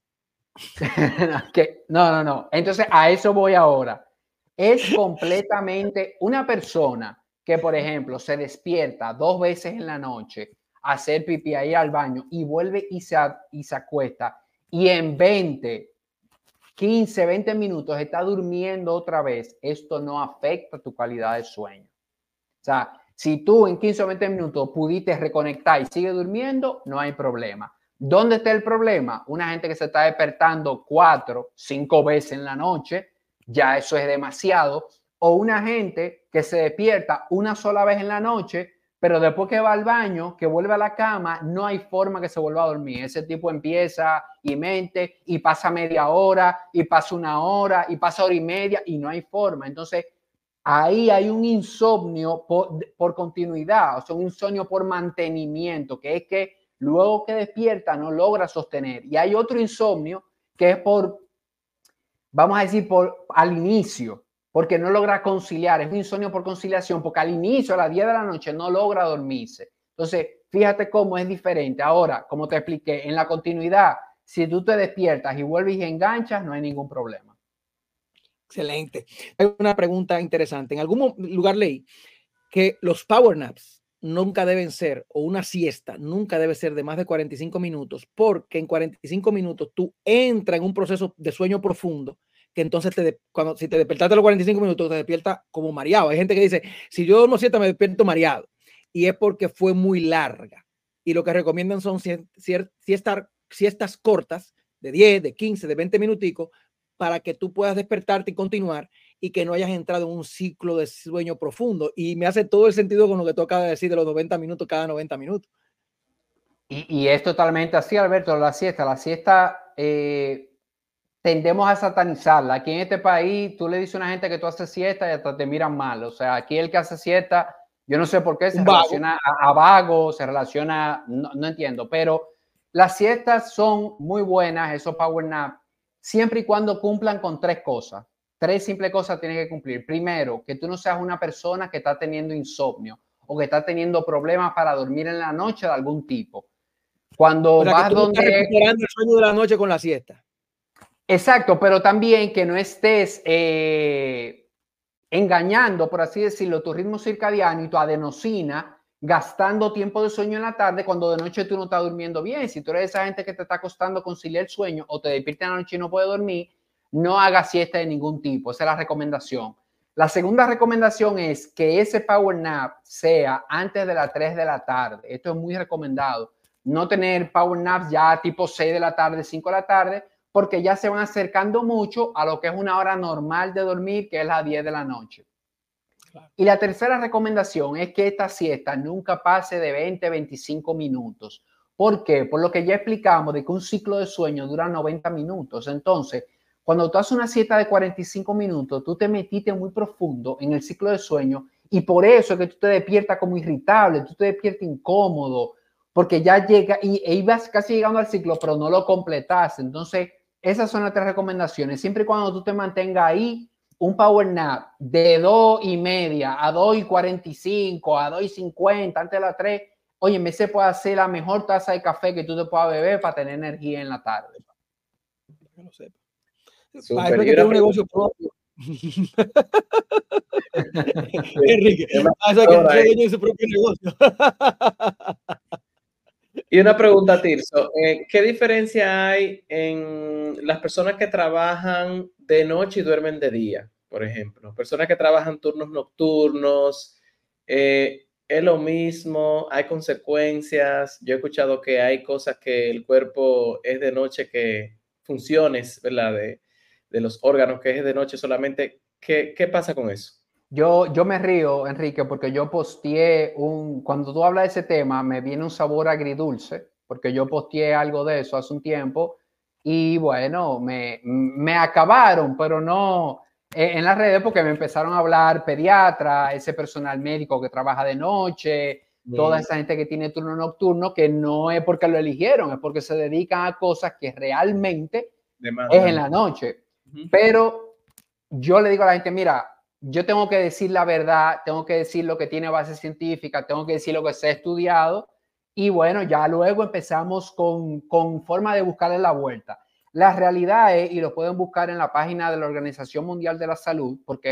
[SPEAKER 4] No. Entonces, a eso voy ahora. Es completamente una persona que, por ejemplo, se despierta 2 veces en la noche a hacer pipí, a ir al baño y vuelve y se acuesta, y en 15, 20 minutos está durmiendo otra vez. Esto no afecta tu calidad de sueño. O sea, si tú en 15 o 20 minutos pudiste reconectar y sigue durmiendo, no hay problema. ¿Dónde está el problema? Una gente que se está despertando 4, 5 veces en la noche, ya eso es demasiado. O una gente que se despierta una sola vez en la noche, pero después que va al baño, que vuelve a la cama, no hay forma que se vuelva a dormir. Ese tipo empieza y mente, y pasa media hora, y pasa 1 hora, y pasa 1 hora y media, y no hay forma. Entonces, ahí hay un insomnio por continuidad, o sea, un insomnio por mantenimiento, que es que luego que despierta no logra sostener. Y hay otro insomnio que es vamos a decir, al inicio, porque no logra conciliar. Es un insomnio por conciliación, porque al inicio, a las 10 de la noche, no logra dormirse. Entonces, fíjate cómo es diferente. Ahora, como te expliqué, en la continuidad, Si tú te despiertas y vuelves y enganchas, no hay ningún problema.
[SPEAKER 3] Excelente. Hay una pregunta interesante. En algún lugar leí que los power naps nunca deben ser, o una siesta nunca debe ser de más de 45 minutos, porque en 45 minutos tú entras en un proceso de sueño profundo, que entonces si te despertaste a los 45 minutos, te despiertas como mareado. Hay gente que dice, si yo duermo siesta me despierto mareado, y es porque fue muy larga. Y lo que recomiendan son siestas cortas de 10, de 15, de 20 minuticos, para que tú puedas despertarte y continuar, y que no hayas entrado en un ciclo de sueño profundo. Y me hace todo el sentido con lo que tú acabas de decir de los 90 minutos cada 90 minutos.
[SPEAKER 4] Y es totalmente así, Alberto, la siesta tendemos a satanizarla. Aquí en este país, tú le dices a una gente que tú haces siesta y hasta te miran mal. O sea, aquí el que hace siesta, yo no sé por qué, se relaciona a vago, se relaciona, no entiendo, pero las siestas son muy buenas, esos power nap, siempre y cuando cumplan con 3 cosas. 3 simples cosas tienen que cumplir. Primero, que tú no seas una persona que está teniendo insomnio o que está teniendo problemas para dormir en la noche de algún tipo. Cuando vas donde...
[SPEAKER 3] Estás recuperando el sueño de la noche con la siesta.
[SPEAKER 4] Exacto, pero también que no estés engañando, por así decirlo, tu ritmo circadiano y tu adenosina, gastando tiempo de sueño en la tarde cuando de noche tú no estás durmiendo bien. Si tú eres esa gente que te está costando conciliar el sueño o te despiertas en la noche y no puedes dormir, no hagas siesta de ningún tipo. Esa es la recomendación. La segunda recomendación es que ese power nap sea antes de las 3 de la tarde. Esto es muy recomendado. No tener power naps ya tipo 6 de la tarde, 5 de la tarde, porque ya se van acercando mucho a lo que es una hora normal de dormir, que es las 10 de la noche. Claro. Y la tercera recomendación es que esta siesta nunca pase de 20-25 minutos. ¿Por qué? Por lo que ya explicamos de que un ciclo de sueño dura 90 minutos. Entonces, cuando tú haces una siesta de 45 minutos, tú te metiste muy profundo en el ciclo de sueño y por eso es que tú te despiertas como irritable, tú te despiertas incómodo, porque ya llega y ibas casi llegando al ciclo, pero no lo completaste. Entonces, esas son las 3 recomendaciones. Siempre y cuando tú te mantengas ahí, un power nap de 2:30 a 2:45, a 2:50, antes de las 3, oye, me se puede hacer la mejor taza de café que tú te puedas beber para tener energía en la tarde.
[SPEAKER 3] Que no sepa. Para eso que tiene un negocio propio. Enrique, para eso que tiene su propio negocio.
[SPEAKER 1] Y una pregunta, Tirso, ¿qué diferencia hay en las personas que trabajan de noche y duermen de día? Por ejemplo, personas que trabajan turnos nocturnos, ¿es lo mismo? ¿Hay consecuencias? Yo he escuchado que hay cosas que el cuerpo es de noche, que funciones, ¿verdad? De los órganos que es de noche solamente. ¿Qué pasa con eso?
[SPEAKER 4] Yo me río, Enrique, porque yo posteé cuando tú hablas de ese tema, me viene un sabor agridulce, porque yo posteé algo de eso hace un tiempo y bueno, me acabaron, pero no en las redes, porque me empezaron a hablar pediatra, ese personal médico que trabaja de noche, toda esa gente que tiene turno nocturno, que no es porque lo eligieron, es porque se dedican a cosas que realmente es en la noche. Pero yo le digo a la gente, mira, yo tengo que decir la verdad, tengo que decir lo que tiene base científica, tengo que decir lo que se ha estudiado y bueno, ya luego empezamos con forma de buscarle la vuelta. La realidad es, y lo pueden buscar en la página de la Organización Mundial de la Salud, porque es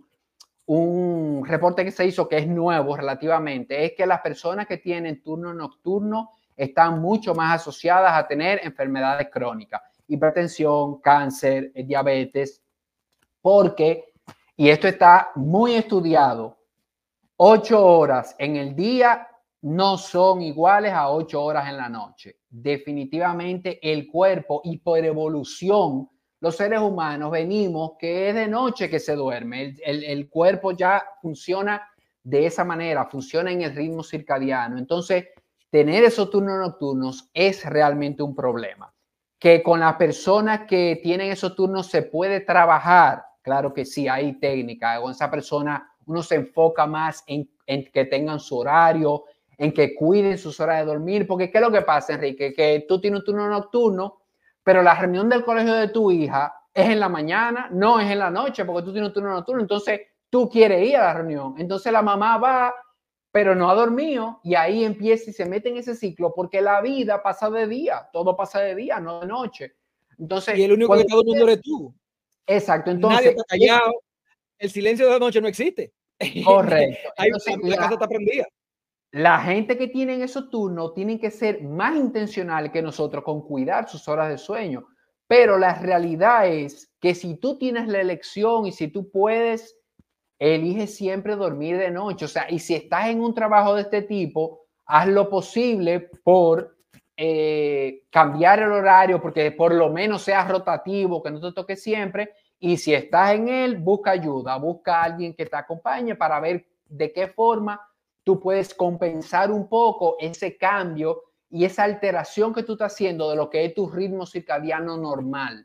[SPEAKER 4] un reporte que se hizo que es nuevo relativamente, es que las personas que tienen turno nocturno están mucho más asociadas a tener enfermedades crónicas, hipertensión, cáncer, diabetes, porque... Y esto está muy estudiado. 8 horas en el día no son iguales a 8 horas en la noche. Definitivamente el cuerpo, y por evolución, los seres humanos venimos que es de noche que se duerme. El cuerpo ya funciona de esa manera, funciona en el ritmo circadiano. Entonces, tener esos turnos nocturnos es realmente un problema. Que con las personas que tienen esos turnos se puede trabajar. Claro que sí, hay técnica. Con esa persona uno se enfoca más en que tengan su horario, en que cuiden sus horas de dormir. Porque ¿qué es lo que pasa, Enrique? Que tú tienes un turno nocturno, pero la reunión del colegio de tu hija es en la mañana, no es en la noche, porque tú tienes un turno nocturno. Entonces tú quieres ir a la reunión. Entonces la mamá va pero no ha dormido, y ahí empieza y se mete en ese ciclo, porque la vida pasa de día, todo pasa de día, no de noche. Entonces,
[SPEAKER 3] y el único que está durmiendo eres tú.
[SPEAKER 4] Exacto, entonces.
[SPEAKER 3] Nadie está callado. El silencio de la noche no existe.
[SPEAKER 4] Correcto. Entonces,
[SPEAKER 3] la casa está prendida.
[SPEAKER 4] La gente que tiene esos turnos tienen que ser más intencionales que nosotros con cuidar sus horas de sueño. Pero la realidad es que si tú tienes la elección y si tú puedes, elige siempre dormir de noche. O sea, y si estás en un trabajo de este tipo, haz lo posible por cambiar el horario, porque por lo menos sea rotativo, que no te toque siempre. Y si estás en él, busca ayuda, busca a alguien que te acompañe para ver de qué forma tú puedes compensar un poco ese cambio y esa alteración que tú estás haciendo de lo que es tu ritmo circadiano normal.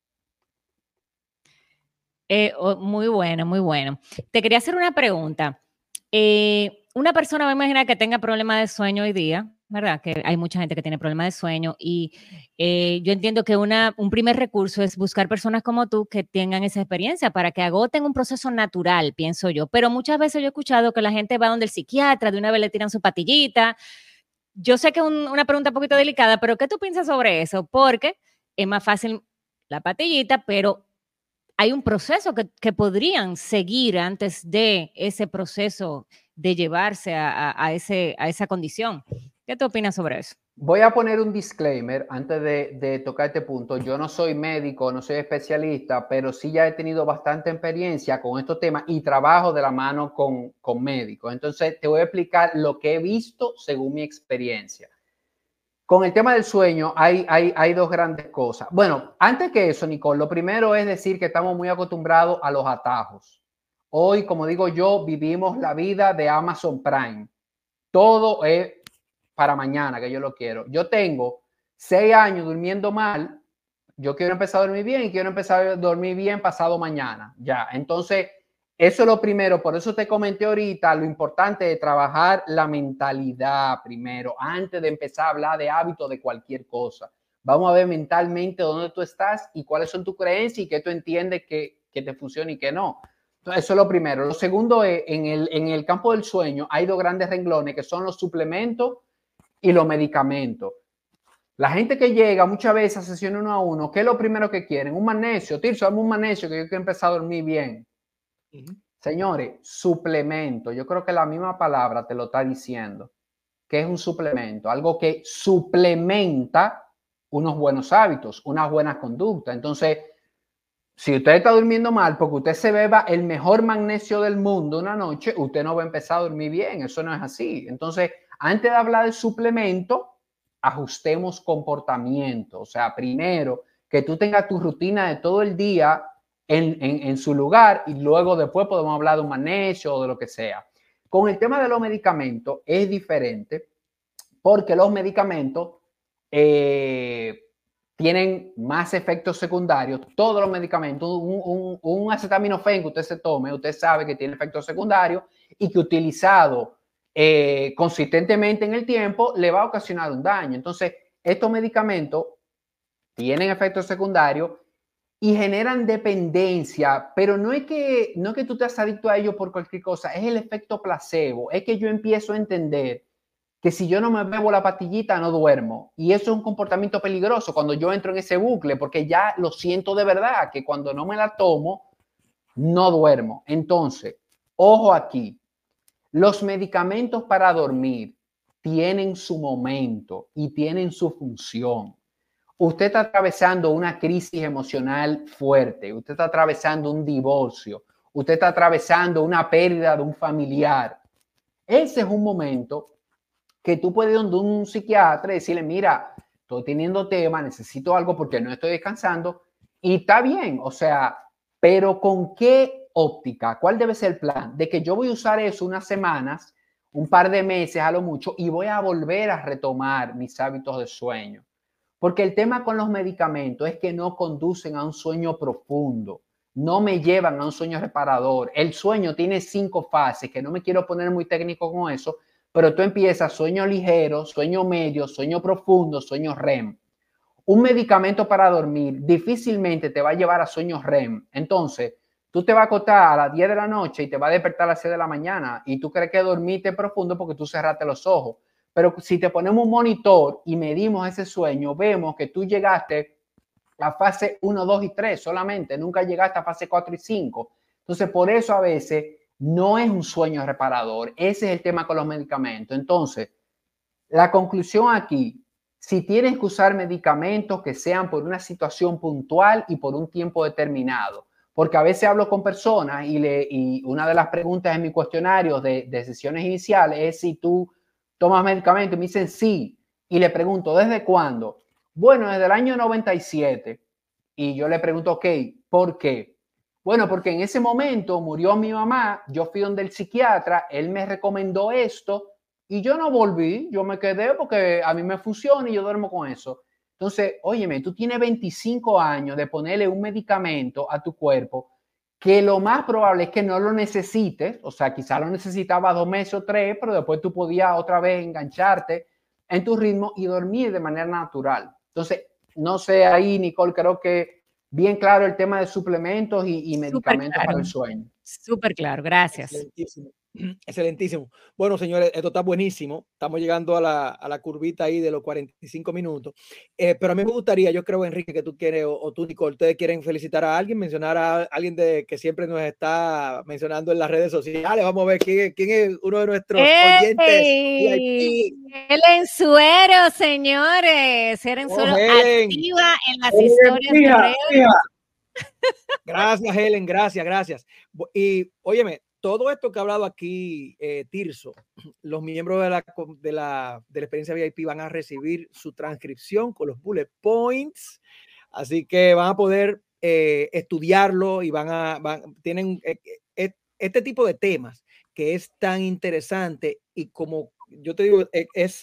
[SPEAKER 2] Muy bueno, muy bueno. Te quería hacer una pregunta. Una persona, me imagina que tenga problemas de sueño hoy día, ¿verdad? Que hay mucha gente que tiene problemas de sueño y yo entiendo que un primer recurso es buscar personas como tú que tengan esa experiencia para que agoten un proceso natural, pienso yo. Pero muchas veces yo he escuchado que la gente va donde el psiquiatra, de una vez le tiran su pastillita. Yo sé que es una pregunta un poquito delicada, pero ¿qué tú piensas sobre eso? Porque es más fácil la pastillita, pero hay un proceso que podrían seguir antes de ese proceso de llevarse a esa condición. ¿Qué tú opinas sobre eso?
[SPEAKER 4] Voy a poner un disclaimer antes de tocar este punto. Yo no soy médico, no soy especialista, pero sí ya he tenido bastante experiencia con estos temas y trabajo de la mano con médicos. Entonces, te voy a explicar lo que he visto según mi experiencia. Con el tema del sueño hay dos grandes cosas. Bueno, antes que eso, Nicole, lo primero es decir que estamos muy acostumbrados a los atajos. Hoy, como digo yo, vivimos la vida de Amazon Prime. Todo es para mañana, que yo lo quiero. Yo tengo 6 años durmiendo mal. Yo quiero empezar a dormir bien y quiero empezar a dormir bien pasado mañana. Ya, entonces, eso es lo primero. Por eso te comenté ahorita lo importante de trabajar la mentalidad primero, antes de empezar a hablar de hábitos de cualquier cosa. Vamos a ver mentalmente dónde tú estás y cuáles son tus creencias y qué tú entiendes que te funciona y que no. Entonces, eso es lo primero. Lo segundo es, en el campo del sueño, hay dos grandes renglones que son los suplementos y los medicamentos. La gente que llega muchas veces a sesión 1 a 1, ¿qué es lo primero que quieren? Un magnesio. Tirso, dame un magnesio que yo quiero empezar a dormir bien. Señores, suplemento. Yo creo que la misma palabra te lo está diciendo. ¿Qué es un suplemento? Algo que suplementa unos buenos hábitos, unas buenas conductas. Entonces, si usted está durmiendo mal porque usted se beba el mejor magnesio del mundo una noche, usted no va a empezar a dormir bien. Eso no es así. Entonces, antes de hablar de suplemento, ajustemos comportamiento. O sea, primero, que tú tengas tu rutina de todo el día en su lugar y luego después podemos hablar de un magnesio o de lo que sea. Con el tema de los medicamentos es diferente porque los medicamentos tienen más efectos secundarios. Todos los medicamentos, un acetaminofén que usted se tome, usted sabe que tiene efectos secundarios y que utilizado consistentemente en el tiempo le va a ocasionar un daño. Entonces, estos medicamentos tienen efectos secundarios y generan dependencia, pero no es que tú te has adicto a ellos por cualquier cosa, es el efecto placebo. Es que yo empiezo a entender que si yo no me bebo la pastillita no duermo, y eso es un comportamiento peligroso cuando yo entro en ese bucle, porque ya lo siento de verdad, que cuando no me la tomo no duermo. Entonces, ojo aquí, los medicamentos para dormir tienen su momento y tienen su función. Usted está atravesando una crisis emocional fuerte, usted está atravesando un divorcio, usted está atravesando una pérdida de un familiar. Ese es un momento que tú puedes ir donde un psiquiatra y decirle, mira, estoy teniendo tema, necesito algo porque no estoy descansando, y está bien, o sea, pero ¿con qué óptica? ¿Cuál debe ser el plan? De que yo voy a usar eso unas semanas, un par de meses a lo mucho, y voy a volver a retomar mis hábitos de sueño. Porque el tema con los medicamentos es que no conducen a un sueño profundo, no me llevan a un sueño reparador. El sueño tiene 5 fases, que no me quiero poner muy técnico con eso, pero tú empiezas sueño ligero, sueño medio, sueño profundo, sueño REM. Un medicamento para dormir difícilmente te va a llevar a sueños REM. Entonces, Tú te vas a acostar a las 10 de la noche y te vas a despertar a las 6 de la mañana y tú crees que dormiste profundo porque tú cerraste los ojos. Pero si te ponemos un monitor y medimos ese sueño, vemos que tú llegaste a fase 1, 2 y 3 solamente, nunca llegaste a fase 4 y 5. Entonces, por eso a veces no es un sueño reparador. Ese es el tema con los medicamentos. Entonces, la conclusión aquí, si tienes que usar medicamentos que sean por una situación puntual y por un tiempo determinado, porque a veces hablo con personas y una de las preguntas en mi cuestionario de sesiones iniciales es si tú tomas medicamentos, y me dicen sí, y le pregunto, ¿desde cuándo? Bueno, desde el año 97. Y yo le pregunto, ok, ¿por qué? Bueno, porque en ese momento murió mi mamá, yo fui donde el psiquiatra, él me recomendó esto y yo no volví, yo me quedé porque a mí me funciona y yo duermo con eso. Entonces, óyeme, tú tienes 25 años de ponerle un medicamento a tu cuerpo que lo más probable es que no lo necesites, o sea, quizá lo necesitaba 2 meses o 3, pero después tú podías otra vez engancharte en tu ritmo y dormir de manera natural. Entonces, no sé ahí, Nicole, creo que bien claro el tema de suplementos y medicamentos
[SPEAKER 2] claro.
[SPEAKER 4] para el sueño.
[SPEAKER 2] Súper claro, gracias.
[SPEAKER 3] Excelentísimo. Excelentísimo. Bueno, señores, esto está buenísimo. Estamos llegando a la curvita ahí de los 45 minutos. Pero a mí me gustaría, yo creo, Enrique, que tú quieres, o tú, Nicole, ustedes quieren felicitar a alguien, mencionar a alguien que siempre nos está mencionando en las redes sociales. Vamos a ver quién es uno de nuestros oyentes VIP.
[SPEAKER 2] Helen Suero, señores. Helen Suero activa en las historias de redes.
[SPEAKER 3] Gracias, Helen, gracias. Y óyeme, todo esto que ha hablado aquí Tirso, los miembros de la experiencia VIP van a recibir su transcripción con los bullet points, así que van a poder estudiarlo y tienen este tipo de temas que es tan interesante y como yo te digo,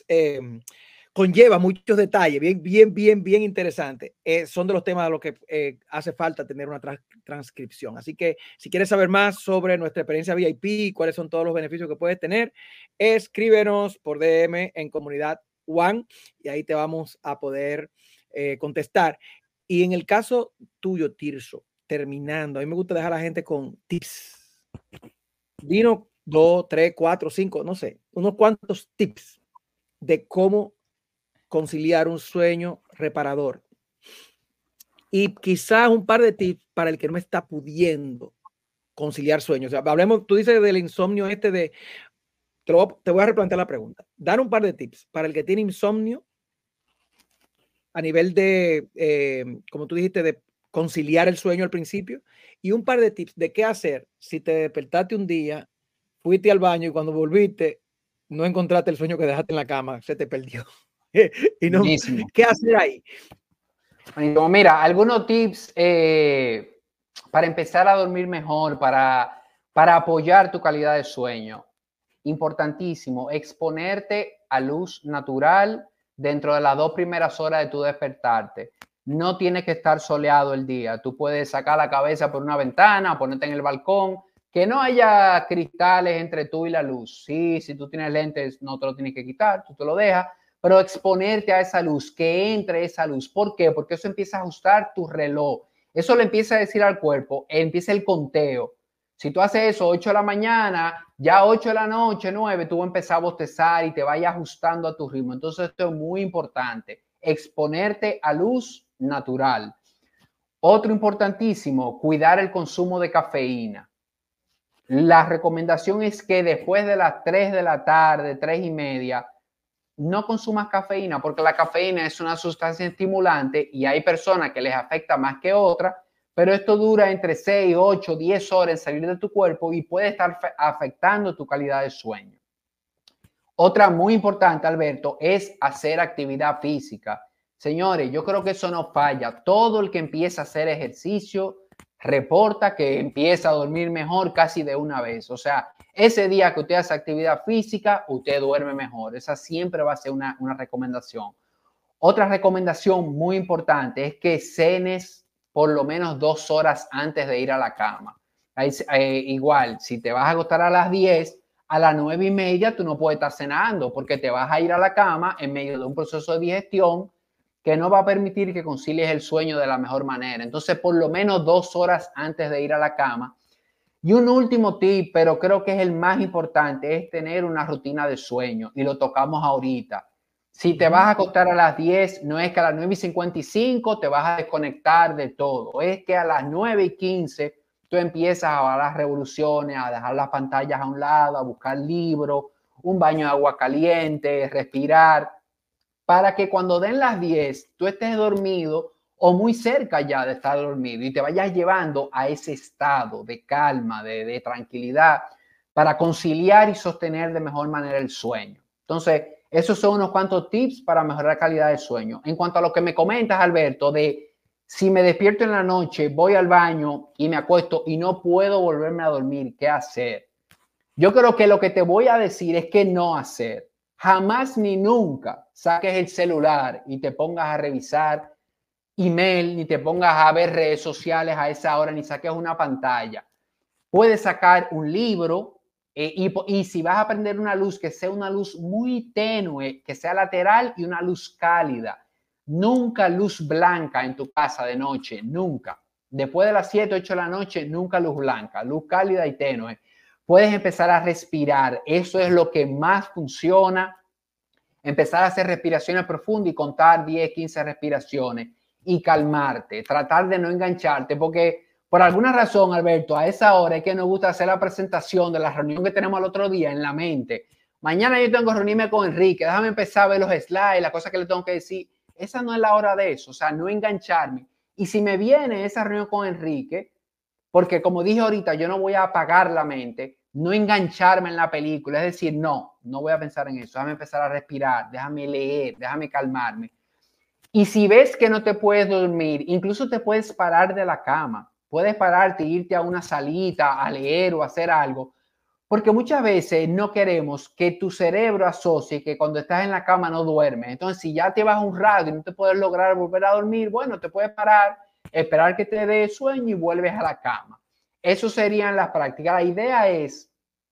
[SPEAKER 3] conlleva muchos detalles, bien interesantes. Son de los temas a los que hace falta tener una transcripción. Así que si quieres saber más sobre nuestra experiencia VIP, cuáles son todos los beneficios que puedes tener, escríbenos por DM en Comunidad One y ahí te vamos a poder contestar. Y en el caso tuyo, Tirso, terminando, a mí me gusta dejar a la gente con tips. Dinos 2, 3, 4, 5, no sé, unos cuantos tips de cómo conciliar un sueño reparador y quizás un par de tips para el que no está pudiendo conciliar sueños. O sea, hablemos, tú dices del insomnio te voy a replantear la pregunta. Dar un par de tips para el que tiene insomnio a nivel de, como tú dijiste, de conciliar el sueño al principio, y un par de tips de qué hacer si te despertaste un día, fuiste al baño y cuando volviste no encontraste el sueño que dejaste en la cama, se te perdió. Y no, ¿qué hacer ahí?
[SPEAKER 4] Mira, algunos tips para empezar a dormir mejor, para apoyar tu calidad de sueño. Importantísimo, exponerte a luz natural dentro de las 2 primeras horas de tu despertarte. No tiene que estar soleado el día. Tú puedes sacar la cabeza por una ventana, ponerte en el balcón, que no haya cristales entre tú y la luz. Sí, si tú tienes lentes, no te lo tienes que quitar, tú te lo dejas, pero exponerte a esa luz, que entre esa luz. ¿Por qué? Porque eso empieza a ajustar tu reloj. Eso le empieza a decir al cuerpo, empieza el conteo. Si tú haces eso 8 de la mañana, ya 8 de la noche, 9, tú vas a empezar a bostezar y te vayas ajustando a tu ritmo. Entonces esto es muy importante, exponerte a luz natural. Otro importantísimo, cuidar el consumo de cafeína. La recomendación es que después de las 3 de la tarde, 3 y media, no consumas cafeína, porque la cafeína es una sustancia estimulante y hay personas que les afecta más que otras, pero esto dura entre 6, 8, 10 horas en salir de tu cuerpo y puede estar afectando tu calidad de sueño. Otra muy importante, Alberto, es hacer actividad física. Señores, yo creo que eso no falla. Todo el que empieza a hacer ejercicio reporta que empieza a dormir mejor casi de una vez. O sea, ese día que usted hace actividad física, usted duerme mejor. Esa siempre va a ser una recomendación. Otra recomendación muy importante es que cenes por lo menos 2 horas antes de ir a la cama. Igual, si te vas a acostar a las 10, a las 9 y media tú no puedes estar cenando porque te vas a ir a la cama en medio de un proceso de digestión que no va a permitir que concilies el sueño de la mejor manera. Entonces, por lo menos 2 horas antes de ir a la cama. Y un último tip, pero creo que es el más importante, es tener una rutina de sueño, y lo tocamos ahorita. Si te vas a acostar a las 10, no es que a las 9:55 te vas a desconectar de todo, es que a las 9:15 tú empiezas a ver las revoluciones, a dejar las pantallas a un lado, a buscar libros, un baño de agua caliente, respirar, para que cuando den las 10 tú estés dormido o muy cerca ya de estar dormido y te vayas llevando a ese estado de calma, de tranquilidad, para conciliar y sostener de mejor manera el sueño. Entonces, esos son unos cuantos tips para mejorar la calidad del sueño. En cuanto a lo que me comentas, Alberto, de si me despierto en la noche, voy al baño y me acuesto y no puedo volverme a dormir, ¿qué hacer? Yo creo que lo que te voy a decir es que no hacer. Jamás ni nunca saques el celular y te pongas a revisar email, ni te pongas a ver redes sociales a esa hora, ni saques una pantalla. Puedes sacar un libro y si vas a prender una luz, que sea una luz muy tenue, que sea lateral y una luz cálida. Nunca luz blanca en tu casa de noche, nunca. Después de las 7, 8 de la noche, nunca luz blanca, luz cálida y tenue. Puedes empezar a respirar, eso es lo que más funciona. Empezar a hacer respiraciones profundas y contar 10, 15 respiraciones y calmarte, tratar de no engancharte, porque por alguna razón, Alberto, a esa hora es que nos gusta hacer la presentación de la reunión que tenemos el otro día en la mente. Mañana yo tengo que reunirme con Enrique, déjame empezar a ver los slides, las cosas que le tengo que decir. Esa no es la hora de eso, o sea, no engancharme. Y si me viene esa reunión con Enrique, porque como dije ahorita, yo no voy a apagar la mente, no engancharme en la película, es decir, no voy a pensar en eso, déjame empezar a respirar, déjame leer, déjame calmarme. Y si ves que no te puedes dormir, incluso te puedes parar de la cama, puedes pararte e irte a una salita a leer o a hacer algo, porque muchas veces no queremos que tu cerebro asocie que cuando estás en la cama no duermes. Entonces, si ya te vas un rato y no te puedes lograr volver a dormir, bueno, te puedes parar, esperar que te dé sueño y vuelves a la cama. Eso serían las prácticas. La idea es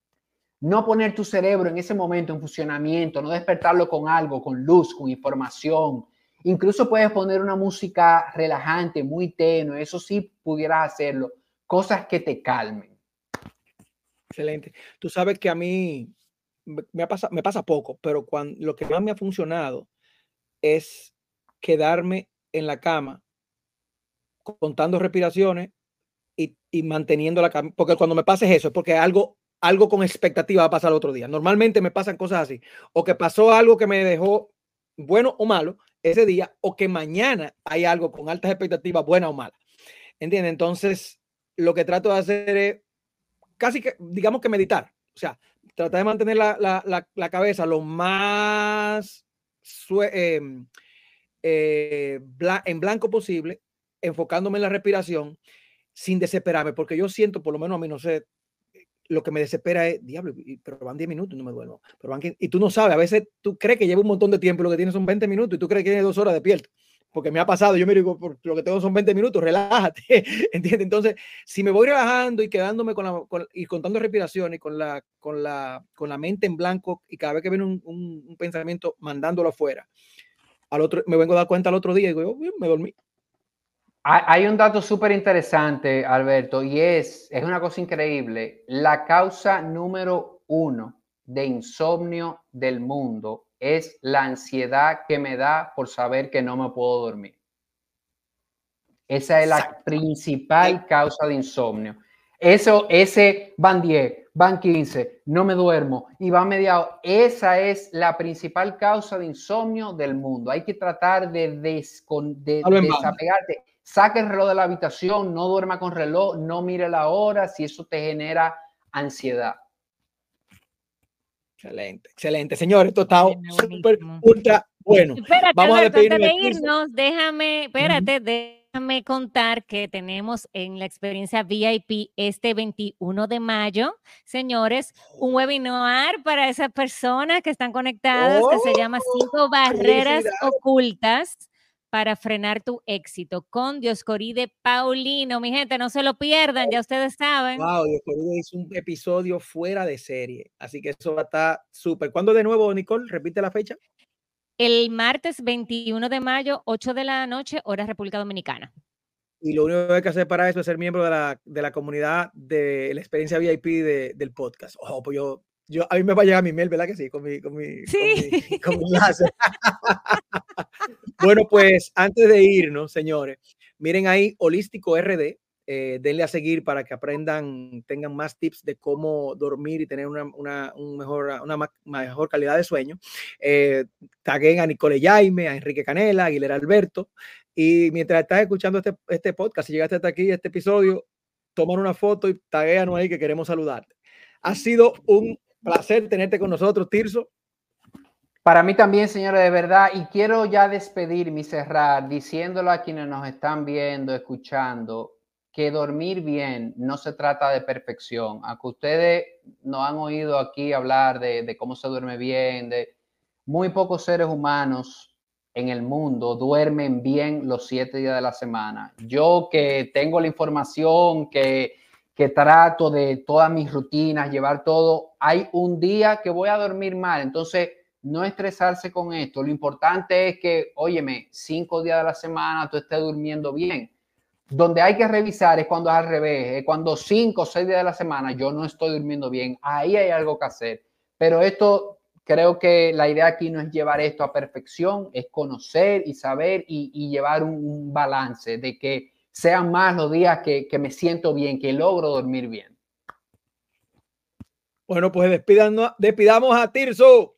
[SPEAKER 4] no poner tu cerebro en ese momento en funcionamiento, no despertarlo con algo, con luz, con información. Incluso puedes poner una música relajante, muy tenue, eso sí pudieras hacerlo. Cosas que te calmen.
[SPEAKER 3] Excelente. Tú sabes que a mí me pasa poco, pero lo que más me ha funcionado es quedarme en la cama contando respiraciones y manteniendo la cama, porque cuando me pasa eso es porque algo con expectativa va a pasar el otro día. Normalmente me pasan cosas así, o que pasó algo que me dejó bueno o malo ese día, o que mañana hay algo con altas expectativas, buena o mala. ¿Entiendes? Entonces, lo que trato de hacer es casi que, digamos que meditar, o sea, tratar de mantener la cabeza lo más en blanco posible, enfocándome en la respiración, sin desesperarme, porque yo siento, por lo menos a mí, no sé, lo que me desespera es, diablo, pero van 10 minutos y no me duermo. Y tú no sabes, a veces tú crees que lleva un montón de tiempo y lo que tienes son 20 minutos y tú crees que tienes 2 horas despierto. Porque me ha pasado, yo me digo, por lo que tengo son 20 minutos, relájate, ¿entiendes? Entonces, si me voy relajando y quedándome y contando respiraciones, con la mente en blanco, y cada vez que viene un pensamiento mandándolo afuera, me vengo a dar cuenta al otro día y digo, me dormí.
[SPEAKER 4] Hay un dato súper interesante, Alberto, y es una cosa increíble. La causa número 1 de insomnio del mundo es la ansiedad que me da por saber que no me puedo dormir. Esa es la principal causa de insomnio. Ese van 10, van 15, no me duermo y van media. Esa es la principal causa de insomnio del mundo. Hay que tratar de desapegarte. Saque el reloj de la habitación, no duerma con reloj, no mire la hora si eso te genera ansiedad.
[SPEAKER 3] Excelente, excelente. Señores, esto está súper, ultra bueno.
[SPEAKER 2] Espérate,
[SPEAKER 3] vamos
[SPEAKER 2] Alberto,
[SPEAKER 3] a despedirnos
[SPEAKER 2] antes de irnos, déjame contar que tenemos en la experiencia VIP este 21 de mayo, señores, un webinar para esas personas que están conectadas que se llama 5 barreras ocultas para frenar tu éxito con Dioscoride Paulino. Mi gente, no se lo pierdan, ya ustedes saben.
[SPEAKER 3] Wow, Dioscoride es un episodio fuera de serie, así que eso va a estar súper. ¿Cuándo de nuevo, Nicole? Repite la fecha.
[SPEAKER 2] el martes 21 de mayo, 8 de la noche, hora República Dominicana.
[SPEAKER 3] Y lo único que hay que hacer para eso es ser miembro de la comunidad de la experiencia VIP del podcast. Ojo, pues a mí me va a llegar mi mail, ¿verdad que sí? Con mi enlace. Bueno, pues antes de irnos, señores, miren ahí Holístico RD. Denle a seguir para que aprendan, tengan más tips de cómo dormir y tener una mejor calidad de sueño. Taguen a Nicole Jaime, a Enrique Canela, a Aguilera Alberto. Y mientras estás escuchando este podcast, si llegaste hasta aquí, este episodio, toman una foto y taguéanos ahí que queremos saludarte. Ha sido un placer tenerte con nosotros, Tirso.
[SPEAKER 4] Para mí también, señores, de verdad. Y quiero ya despedirme y cerrar diciéndolo a quienes nos están viendo, escuchando, que dormir bien no se trata de perfección. Aunque ustedes nos han oído aquí hablar de cómo se duerme bien, de muy pocos seres humanos en el mundo duermen bien los 7 días de la semana. Yo que tengo la información, que trato de todas mis rutinas, llevar todo, hay un día que voy a dormir mal. Entonces, no estresarse con esto. Lo importante es que, óyeme, 5 días de la semana tú estés durmiendo bien. Donde hay que revisar es cuando es al revés, es cuando 5 o 6 días de la semana yo no estoy durmiendo bien. Ahí hay algo que hacer. Pero esto, creo que la idea aquí no es llevar esto a perfección, es conocer y saber y llevar un balance de que sean más los días que me siento bien, que logro dormir bien.
[SPEAKER 3] Bueno, pues despidamos a Tirso.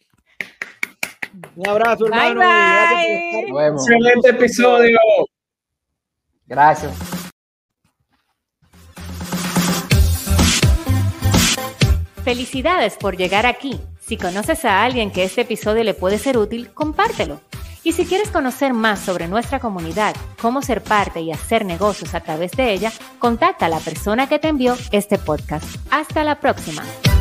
[SPEAKER 3] Un abrazo, hermano.
[SPEAKER 2] Bye, bye.
[SPEAKER 1] Excelente episodio.
[SPEAKER 4] Gracias.
[SPEAKER 2] Felicidades por llegar aquí. Si conoces a alguien que este episodio le puede ser útil, compártelo. Y si quieres conocer más sobre nuestra comunidad, cómo ser parte y hacer negocios a través de ella, contacta a la persona que te envió este podcast. Hasta la próxima.